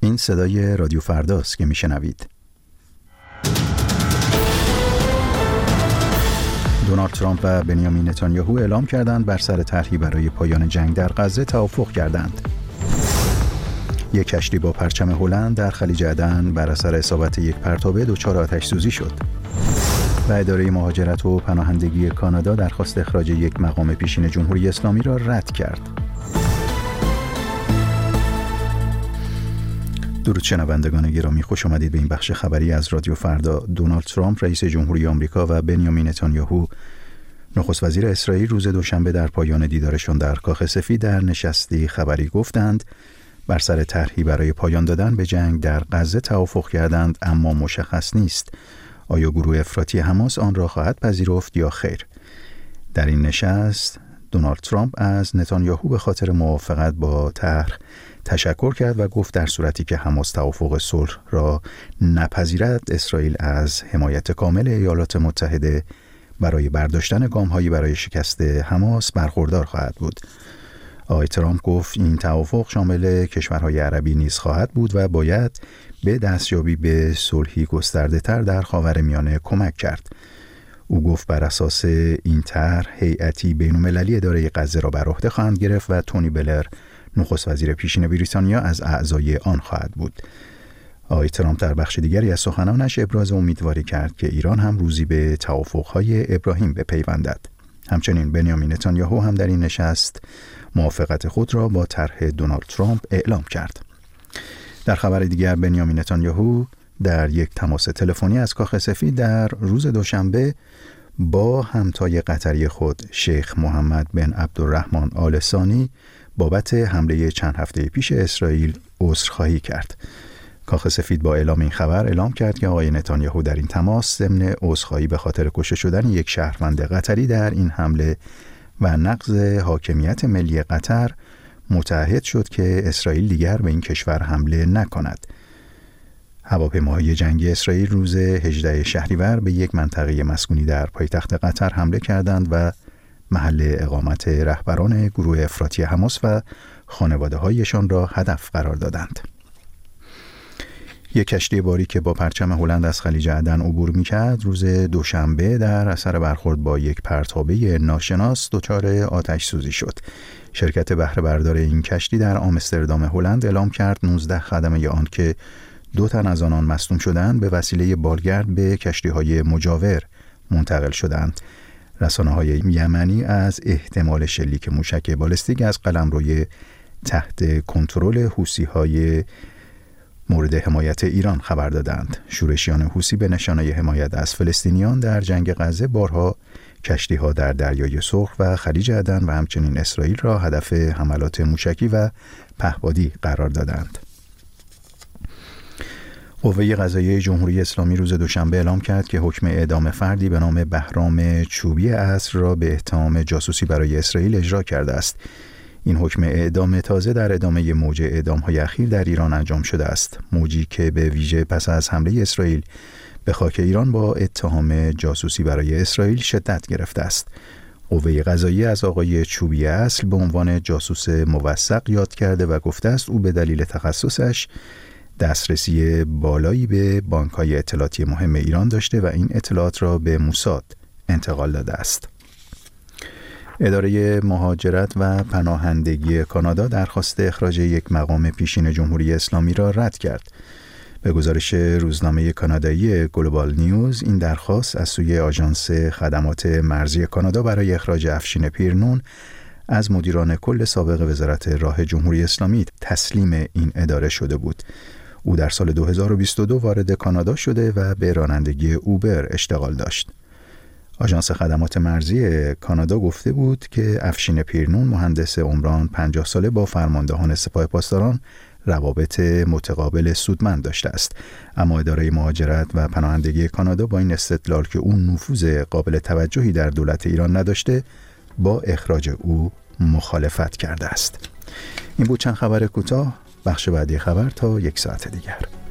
این صدای رادیو فرداست که میشنوید. دونالد ترامپ و بنیامین نتانیاهو اعلام کردند بر سر طرحی برای پایان جنگ در غزه توافق کردند. یک کشتی با پرچم هلند در خلیج عدن بر اثر اصابت یک پرتابه دچار آتش‌سوزی شد. و اداره مهاجرت و پناهندگی کانادا درخواست اخراج یک مقام پیشین جمهوری اسلامی را رد کرد. درود شنوندگان گرامی، خوش آمدید به این بخش خبری از رادیو فردا. دونالد ترامپ رئیس جمهوری آمریکا و بنیامین نتانیاهو نخست وزیر اسرائیل روز دوشنبه در پایان دیدارشان در کاخ سفید در نشستی خبری گفتند بر سر طرحی برای پایان دادن به جنگ در غزه توافق کردند، اما مشخص نیست آیا گروه افراطی حماس آن را خواهد پذیرفت یا خیر. در این نشست دونالد ترامپ از نتانیاهو به خاطر موافقت با طرح تشکر کرد و گفت در صورتی که حماس توافق صلح را نپذیرد، اسرائیل از حمایت کامل ایالات متحده برای برداشتن گام‌هایی برای شکست حماس برخوردار خواهد بود. آقای ترامپ گفت این توافق شامل کشورهای عربی نیز خواهد بود و باید به دستیابی به صلحی گسترده‌تر در خاورمیانه کمک کرد. او گفت بر اساس این طرح هیئتی بین‌المللی اداره غزه را بر عهده خواهند گرفت و تونی بلر نخست وزیر پیشین بریتانیا از اعضای آن خواهد بود. آقای ترامپ در بخش دیگری از سخنانش ابراز امیدواری کرد که ایران هم روزی به توافق‌های ابراهیم بپیوندد. همچنین بنیامین نتانیاهو هم در این نشست موافقت خود را با طرح دونالد ترامپ اعلام کرد. در خبر دیگر بنیامین نتانیاهو در یک تماس تلفنی از کاخ سفید در روز دوشنبه با همتای قطری خود شیخ محمد بن عبدالرحمن آل ثانی بابت حمله چند هفته پیش اسرائیل عذرخواهی کرد. کاخ سفید با اعلام این خبر اعلام کرد که آقای نتانیاهو در این تماس ضمن عذرخواهی به خاطر کشته شدن یک شهروند قطری در این حمله و نقض حاکمیت ملی قطر متعهد شد که اسرائیل دیگر به این کشور حمله نکند. هواپیماهای جنگی اسرائیل روز 18 شهریور به یک منطقه مسکونی در پایتخت قطر حمله کردند و محل اقامت رهبران گروه افراطی حماس و خانواده‌هایشان را هدف قرار دادند. یک کشتی باری که با پرچم هلند از خلیج عدن عبور می‌کرد روز دوشنبه در اثر برخورد با یک پرتابه ناشناس دچار آتش سوزی شد. شرکت بهره بردار این کشتی در آمستردام هلند اعلام کرد 19 خدمه آن که 2 تن از آنان مصدوم شدند به وسیله بارگرد به کشتی‌های مجاور منتقل شدند. رسانه‌های یمنی از احتمال شلیک موشک بالستیک از قلمروی تحت کنترل حوثی‌های مورد حمایت ایران خبر دادند. شورشیان حوثی به نشانه حمایت از فلسطینیان در جنگ غزه بارها کشتی‌ها در دریای سرخ و خلیج عدن و همچنین اسرائیل را هدف حملات موشکی و پهپادی قرار دادند. قوه قضاییه جمهوری اسلامی روز دوشنبه اعلام کرد که حکم اعدام فردی به نام بهرام چوبی عصر را به اتهام جاسوسی برای اسرائیل اجرا کرده است. این حکم اعدام تازه در ادامه موج اعدام‌های اخیر در ایران انجام شده است. موجی که به ویژه پس از حمله اسرائیل به خاک ایران با اتهام جاسوسی برای اسرائیل شدت گرفته است. قوه قضاییه از آقای چوبی اصل به عنوان جاسوس موثق یاد کرده و گفته است او به دلیل تخصصش دسترسی بالایی به بانک‌های اطلاعاتی مهم ایران داشته و این اطلاعات را به موساد انتقال داده است. اداره مهاجرت و پناهندگی کانادا درخواست اخراج یک مقام پیشین جمهوری اسلامی را رد کرد. به گزارش روزنامه کانادایی گلوبال نیوز، این درخواست از سوی آژانس خدمات مرزی کانادا برای اخراج افشین پیرنون از مدیران کل سابق وزارت راه جمهوری اسلامی تسلیم این اداره شده بود. او در سال 2022 وارد کانادا شده و به رانندگی اوبر اشتغال داشت. آژانس خدمات مرزی کانادا گفته بود که افشین پیرنون مهندس عمران 50 ساله با فرماندهان سپاه پاسداران روابط متقابل سودمند داشته است، اما اداره مهاجرت و پناهندگی کانادا با این استدلال که او نفوذ قابل توجهی در دولت ایران نداشته با اخراج او مخالفت کرده است. این بود چند خبر کوتاه. بخش بعدی خبر تا 1 ساعت دیگر.